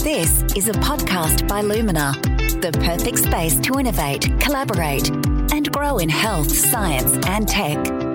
This is a podcast by Lumina, the perfect space to innovate, collaborate, and grow in health, science, and tech.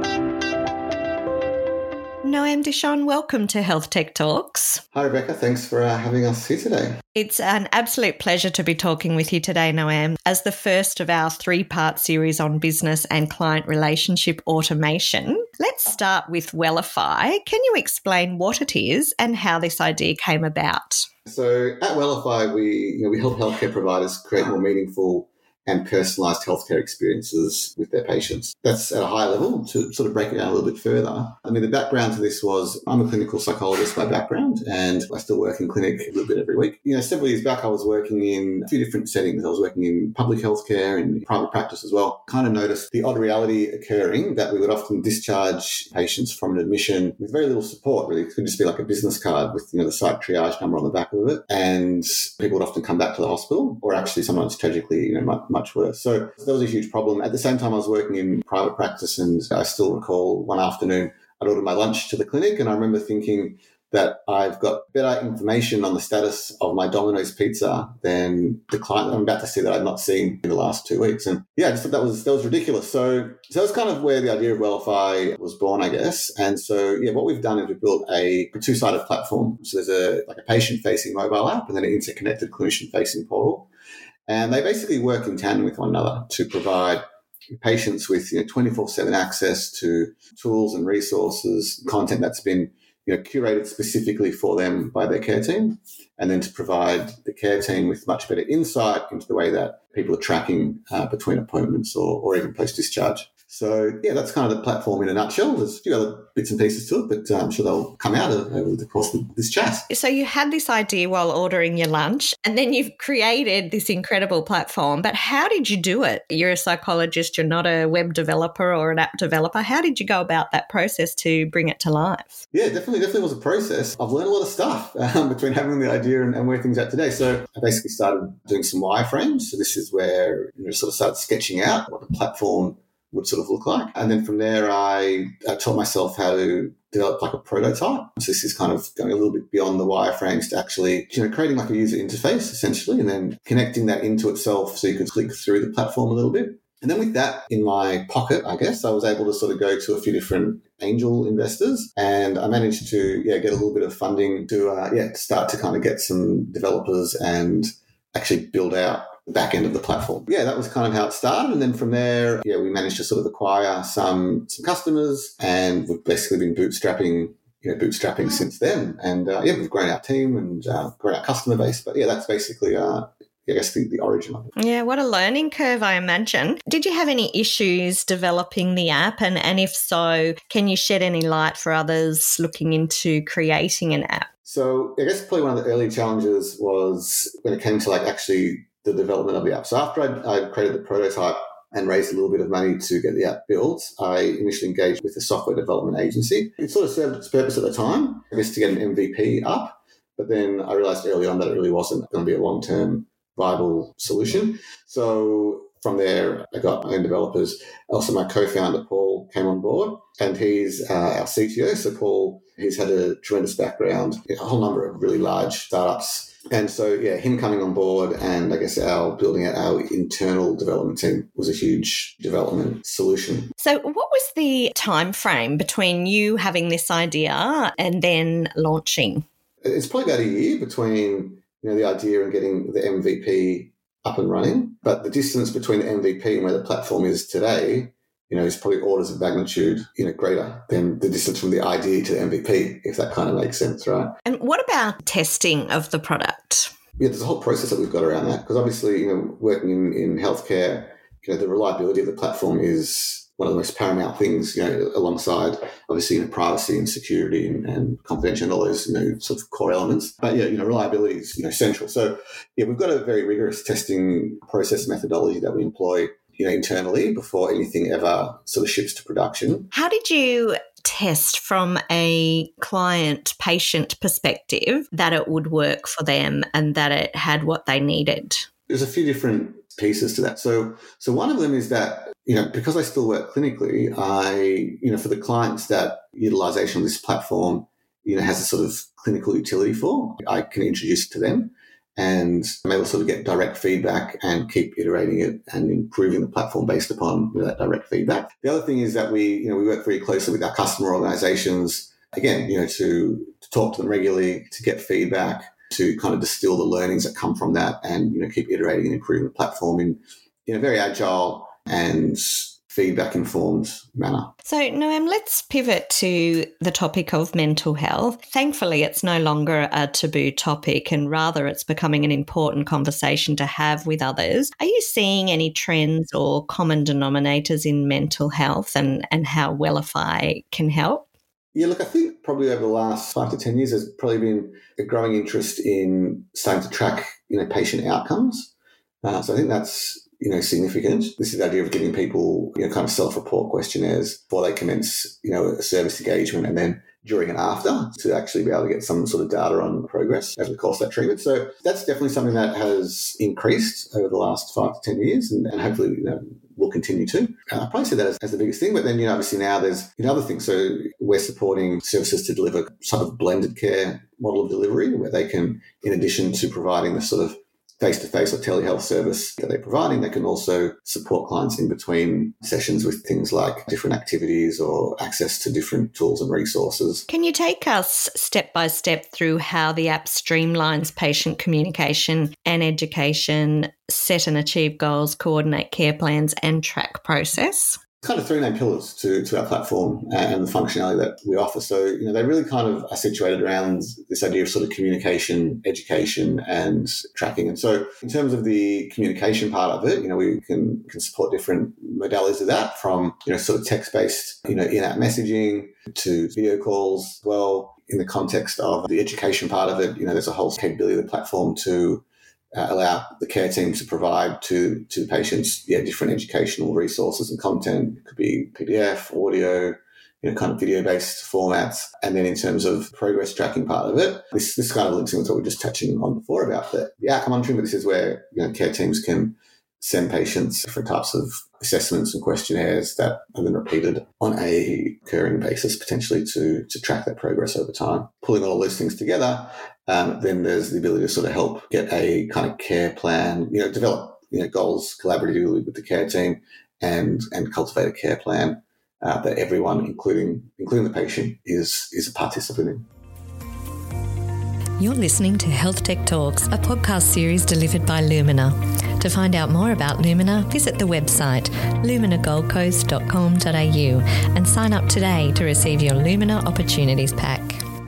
Noam Dishon, welcome to Health Tech Talks. Hi, Rebecca. Thanks for having us here today. It's an absolute pleasure to be talking with you today, Noam, as the first of our three-part series on business and client relationship automation. Let's start with Wellify. Can you explain what it is and how this idea came about? So at Wellify, we help healthcare providers create more meaningful and personalised healthcare experiences with their patients. That's at a high level. To sort of break it down a little bit further, I mean, the background to this was I'm a clinical psychologist by background, and I still work in clinic a little bit every week. Several years back, I was working in a few different settings. I was working in public healthcare and private practice as well. Kind of noticed the odd reality occurring that we would often discharge patients from an admission with very little support, really. It could just be like a business card with, the site triage number on the back of it. And people would often come back to the hospital, or actually sometimes tragically, much worse. So that was a huge problem. At the same time, I was working in private practice, and I still recall one afternoon I'd ordered my lunch to the clinic, and I remember thinking that I've got better information on the status of my Domino's pizza than the client that I'm about to see that I'd not seen in the last 2 weeks. And I just thought that was ridiculous. So that's kind of where the idea of Wellify was born, I guess. And so, what we've done is we've built a two-sided platform. So there's a patient-facing mobile app and then an interconnected clinician-facing portal. And they basically work in tandem with one another to provide patients with 24/7 access to tools and resources, content that's been curated specifically for them by their care team, and then to provide the care team with much better insight into the way that people are tracking between appointments or even post-discharge. So, that's kind of the platform in a nutshell. There's a few other bits and pieces to it, but I'm sure they'll come out over the course of this chat. So you had this idea while ordering your lunch, and then you've created this incredible platform. But how did you do it? You're a psychologist. You're not a web developer or an app developer. How did you go about that process to bring it to life? Yeah, definitely was a process. I've learned a lot of stuff between having the idea and where things are at today. So I basically started doing some wireframes. So this is where sort of started sketching out what the platform would sort of look like. And then from there, I taught myself how to develop like a prototype. So this is kind of going a little bit beyond the wireframes to actually, creating like a user interface essentially, and then connecting that into itself so you could click through the platform a little bit. And then with that in my pocket, I guess, I was able to sort of go to a few different angel investors, and I managed to get a little bit of funding to start to kind of get some developers and actually build out the back end of the platform. That was kind of how it started. And then from there, we managed to sort of acquire some customers, and we've basically been bootstrapping since then. And we've grown our team and grown our customer base. But that's basically the origin of it. Yeah, what a learning curve, I imagine. Did you have any issues developing the app? And if so, can you shed any light for others looking into creating an app? So I guess probably one of the early challenges was when it came to actually the development of the app. So after I created the prototype and raised a little bit of money to get the app built, I initially engaged with a software development agency. It sort of served its purpose at the time, I guess, to get an MVP up. But then I realized early on that it really wasn't going to be a long-term viable solution. So from there, I got my own developers. Also, my co-founder, Paul, came on board, and he's our CTO. So Paul, he's had a tremendous background in a whole number of really large startups. And so, him coming on board and I guess building out our internal development team was a huge development solution. So what was the time frame between you having this idea and then launching? It's probably about a year between the idea and getting the MVP up and running. But the distance between the MVP and where the platform is today, is probably orders of magnitude, greater than the distance from the idea to the MVP, if that kind of makes sense, right? And what about testing of the product? There's a whole process that we've got around that, because obviously, working in healthcare, the reliability of the platform is one of the most paramount things, alongside obviously privacy and security and confidentiality and all those, sort of core elements. But reliability is, central. So we've got a very rigorous testing process methodology that we employ, internally before anything ever sort of ships to production. How did you test from a client-patient perspective that it would work for them and that it had what they needed? There's a few different pieces to that. So one of them is that, because I still work clinically, for the clients that utilization of this platform, has a sort of clinical utility for, I can introduce it to them. and I'm able to sort of get direct feedback and keep iterating it and improving the platform based upon that direct feedback. The other thing is that we work very closely with our customer organizations, again, to talk to them regularly, to get feedback, to kind of distill the learnings that come from that and, keep iterating and improving the platform in a very agile and feedback-informed manner. So, Noam, let's pivot to the topic of mental health. Thankfully, it's no longer a taboo topic, and rather it's becoming an important conversation to have with others. Are you seeing any trends or common denominators in mental health and how Wellify can help? Yeah, look, I think probably over the last 5 to 10 years, there's probably been a growing interest in starting to track, patient outcomes. So I think that's significant. This is the idea of giving people, kind of self-report questionnaires before they commence, a service engagement, and then during and after to actually be able to get some sort of data on progress over the course of that treatment. So that's definitely something that has increased over the last 5 to 10 years and hopefully, will continue to. I'd probably say that as the biggest thing, but then, obviously now there's other things. So we're supporting services to deliver sort of blended care model of delivery where they can, in addition to providing the sort of face-to-face or telehealth service that they're providing, they can also support clients in between sessions with things like different activities or access to different tools and resources. Can you take us step by step through how the app streamlines patient communication and education, set and achieve goals, coordinate care plans, and track process? Kind of three main pillars to our platform and the functionality that we offer. So, they really kind of are situated around this idea of sort of communication, education, and tracking. And so in terms of the communication part of it, we can support different modalities of that from, sort of text-based, in-app messaging to video calls as well. In the context of the education part of it, there's a whole capability of the platform to allow the care team to provide to the patients, different educational resources and content. It could be PDF, audio, kind of video-based formats. And then in terms of progress tracking part of it, this kind of links in with what we were just touching on before about the outcome monitoring, but this is where care teams can send patients different types of assessments and questionnaires that are then repeated on a recurring basis, potentially to track that progress over time. Pulling all those things together, then there's the ability to sort of help get a kind of care plan, develop goals collaboratively with the care team and cultivate a care plan that everyone, including the patient, is a participant in. You're listening to Health Tech Talks, a podcast series delivered by Lumina. To find out more about Lumina, visit the website luminagoldcoast.com.au and sign up today to receive your Lumina Opportunities Pack.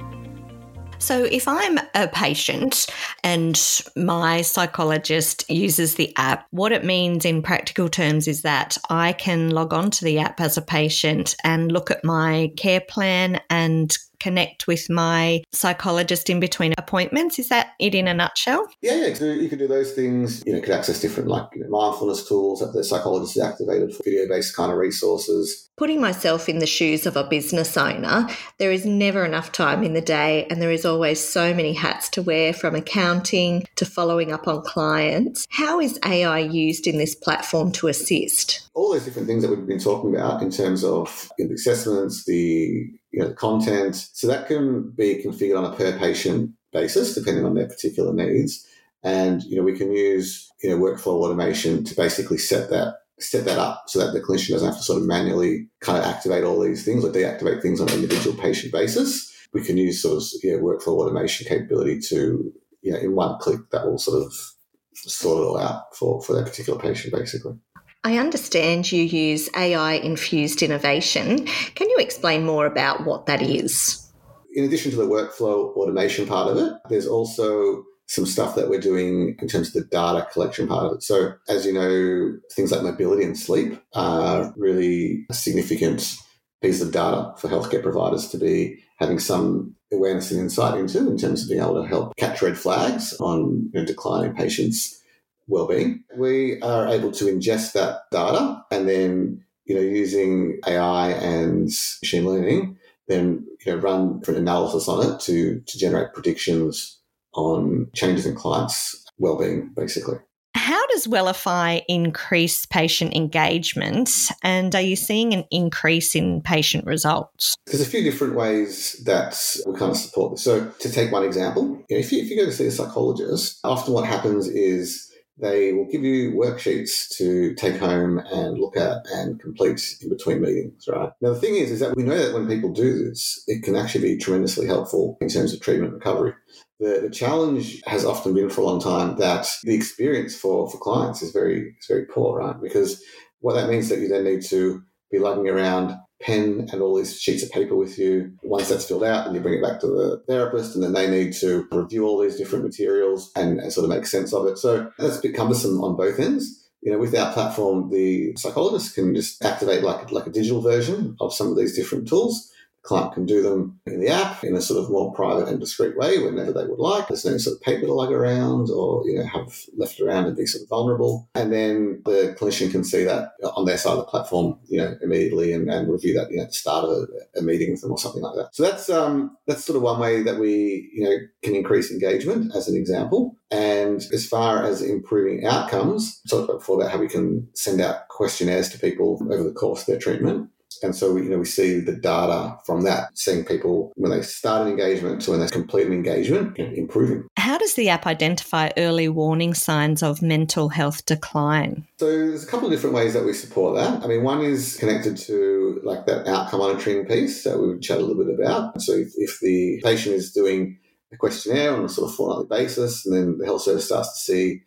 So if I'm a patient and my psychologist uses the app, what it means in practical terms is that I can log on to the app as a patient and look at my care plan and connect with my psychologist in between appointments. Is that it in a nutshell? Yeah. So you could do those things. You could access different mindfulness tools that the psychologist is activated for video-based kind of resources. Putting myself in the shoes of a business owner, there is never enough time in the day and there is always so many hats to wear, from accounting to following up on clients. How is AI used in this platform to assist? All those different things that we've been talking about in terms of the assessments, the content. So that can be configured on a per patient basis, depending on their particular needs. And, we can use, workflow automation to basically set that up so that the clinician doesn't have to sort of manually kind of activate all these things or deactivate things on an individual patient basis. We can use sort of, workflow automation capability to, in one click that will sort of sort it all out for that particular patient, basically. I understand you use AI-infused innovation. Can you explain more about what that is? In addition to the workflow automation part of it, there's also some stuff that we're doing in terms of the data collection part of it. So, as you know, things like mobility and sleep are really significant pieces of data for healthcare providers to be having some awareness and insight into, in terms of being able to help catch red flags on declining patients' wellbeing. We are able to ingest that data and then, using AI and machine learning, then run different analysis on it to generate predictions on changes in clients' wellbeing, basically. How does Wellify increase patient engagement, and are you seeing an increase in patient results? There's a few different ways that we kind of support this. So to take one example, if you go to see a psychologist, often what happens is they will give you worksheets to take home and look at and complete in between meetings, right? Now, the thing is that we know that when people do this, it can actually be tremendously helpful in terms of treatment recovery. The challenge has often been for a long time that the experience for clients is very poor, right? Because what that means is that you then need to be lugging around pen and all these sheets of paper with you. Once that's filled out, then you bring it back to the therapist, and then they need to review all these different materials and sort of make sense of it. So that's a bit cumbersome on both ends. With our platform, the psychologist can just activate like a digital version of some of these different tools. The client can do them in the app in a sort of more private and discreet way whenever they would like. There's no sort of paper to lug around or have left around and be sort of vulnerable. And then the clinician can see that on their side of the platform, immediately and review that at the start of a meeting with them or something like that. So that's sort of one way that we can increase engagement as an example. And as far as improving outcomes, I talked about before about how we can send out questionnaires to people over the course of their treatment. And so, we see the data from that, seeing people when they start an engagement to when they complete an engagement, improving. How does the app identify early warning signs of mental health decline? So there's a couple of different ways that we support that. I mean, one is connected to like that outcome monitoring piece that we chat a little bit about. So if the patient is doing a questionnaire on a sort of fortnightly basis, and then the health service starts to see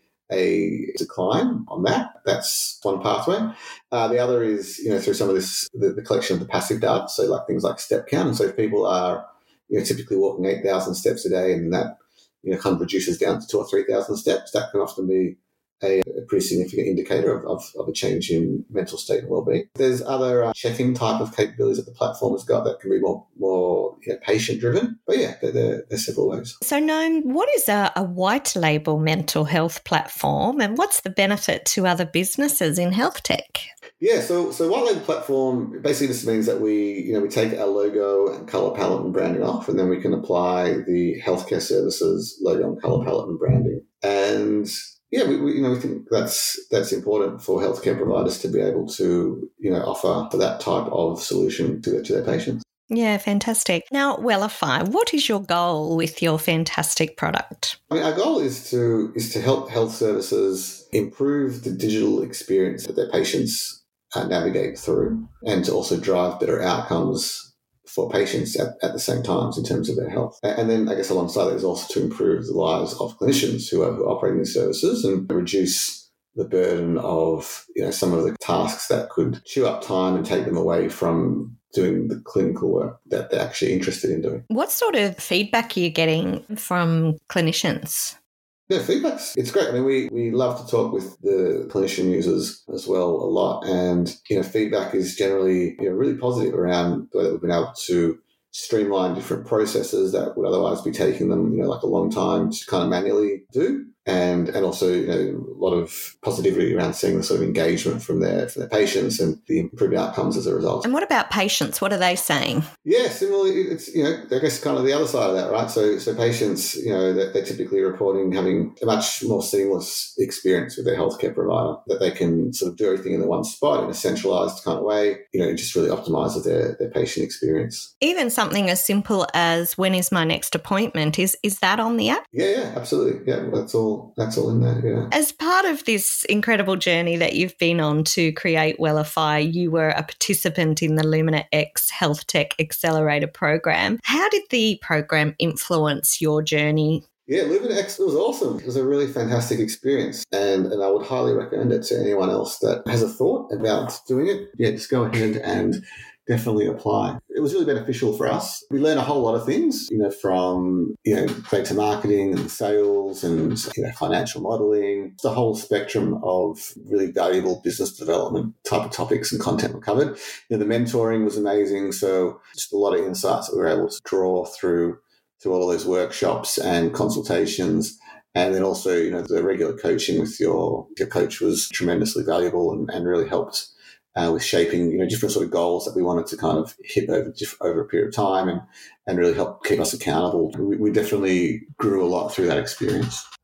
a decline on that. That's one pathway. The other is, through some of this, the collection of the passive data, so like things like step count. And so if people are, typically walking 8,000 steps a day, and that, kind of reduces down to 2,000 or 3,000 steps, that can often be a pretty significant indicator of a change in mental state and well-being. There's other check-in type of capabilities that the platform has got that can be more patient-driven. But yeah, there's several ways. So Noam, what is a white label mental health platform, and what's the benefit to other businesses in health tech? Yeah, so white label platform basically just means that we take our logo and colour palette and branding off, and then we can apply the healthcare services logo and colour palette and branding. And yeah, we think that's important for healthcare providers to be able to offer for that type of solution to their patients. Yeah, fantastic. Now, Wellify, what is your goal with your fantastic product? I mean, our goal is to help health services improve the digital experience that their patients navigate through, and to also drive better outcomes for patients at the same time in terms of their health. And then I guess alongside that is also to improve the lives of clinicians who are operating these services and reduce the burden of some of the tasks that could chew up time and take them away from doing the clinical work that they're actually interested in doing. What sort of feedback are you getting from clinicians? Yeah, it's great. I mean, we love to talk with the clinician users as well a lot, and feedback is generally really positive around the way that we've been able to streamline different processes that would otherwise be taking them like a long time to kind of manually do. And also, a lot of positivity around seeing the sort of engagement from their patients and the improved outcomes as a result. And what about patients? What are they saying? Yeah, similarly, it's, I guess kind of the other side of that, right? So patients, they're typically reporting having a much more seamless experience with their healthcare provider, that they can sort of do everything in the one spot in a centralized kind of way. It just really optimizes their patient experience. Even something as simple as when is my next appointment, is that on the app? Yeah, absolutely. Yeah, that's all in there, yeah. As part of this incredible journey that you've been on to create Wellify, you were a participant in the Lumina X Health Tech Accelerator program. How did the program influence your journey? Yeah, Lumina X was awesome. It was a really fantastic experience, and I would highly recommend it to anyone else that has a thought about doing it. Yeah, just go ahead and definitely apply. It was really beneficial for us. We learned a whole lot of things, from, data marketing and sales and, financial modeling. The whole spectrum of really valuable business development type of topics and content were covered. The mentoring was amazing. So just a lot of insights that we were able to draw through all of those workshops and consultations. And then also, the regular coaching with your coach was tremendously valuable and really helped with shaping, different sort of goals that we wanted to kind of hit over a period of time and really help keep us accountable. We definitely grew a lot through that experience.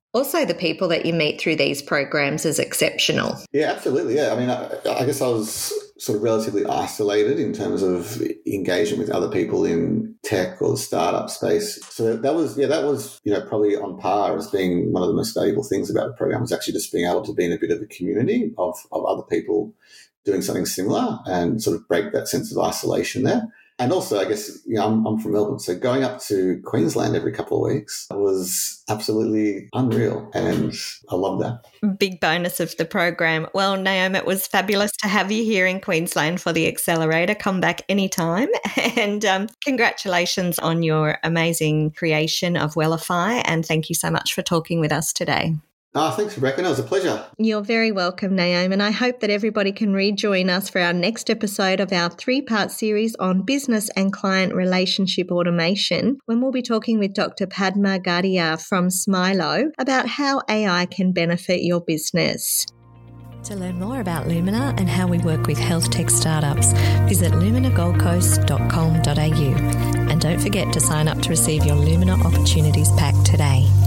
Also, the people that you meet through these programs is exceptional. Yeah, absolutely. Yeah. I mean, I guess I was sort of relatively isolated in terms of engagement with other people in tech or the startup space. So that was, probably on par as being one of the most valuable things about the program, was actually just being able to be in a bit of a community of other people doing something similar and sort of break that sense of isolation there. And also, I guess, I'm from Melbourne, so going up to Queensland every couple of weeks was absolutely unreal, and I love that. Big bonus of the program. Well, Naomi, it was fabulous to have you here in Queensland for the Accelerator. Come back anytime. And congratulations on your amazing creation of Wellify, and thank you so much for talking with us today. Thanks, Rebecca. It was a pleasure. You're very welcome, Naomi, and I hope that everybody can rejoin us for our next episode of our 3-part series on business and client relationship automation, when we'll be talking with Dr. Padma Gadia from Smilo about how AI can benefit your business. To learn more about Lumina and how we work with health tech startups, visit luminagoldcoast.com.au. And don't forget to sign up to receive your Lumina Opportunities Pack today.